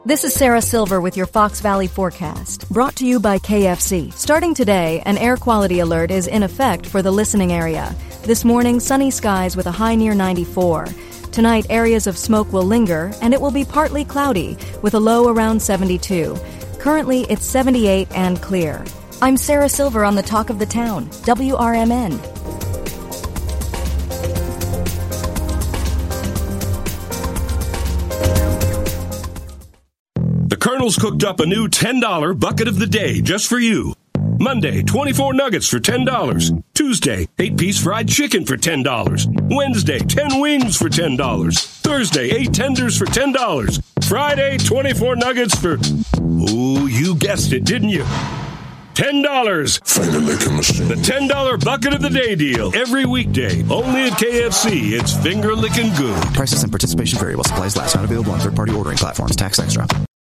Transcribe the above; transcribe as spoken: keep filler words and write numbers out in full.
This is Sarah Silver with your Fox Valley forecast, brought to you by K F C. Starting today, an air quality alert is in effect for the listening area. This morning, sunny skies with a high near ninety-four. Tonight, areas of smoke will linger, and it will be partly cloudy, with a low around seventy-two. Currently, it's seventy-eight and clear. I'm Sarah Silver on the Talk of the Town, W R M N. The Colonel's cooked up a new ten dollar bucket of the day just for you. Monday, twenty-four nuggets for ten dollars. Tuesday, eight-piece fried chicken for ten dollars. Wednesday, ten wings for ten dollars. Thursday, eight tenders for ten dollars. Friday, twenty-four nuggets for... Oh, you guessed it, didn't you? ten dollars. Finger licking machine. The ten dollar bucket of the day deal. Every weekday. Only at K F C. It's finger licking good. Prices and participation vary while supplies last. Not available on third-party ordering platforms. Tax extra.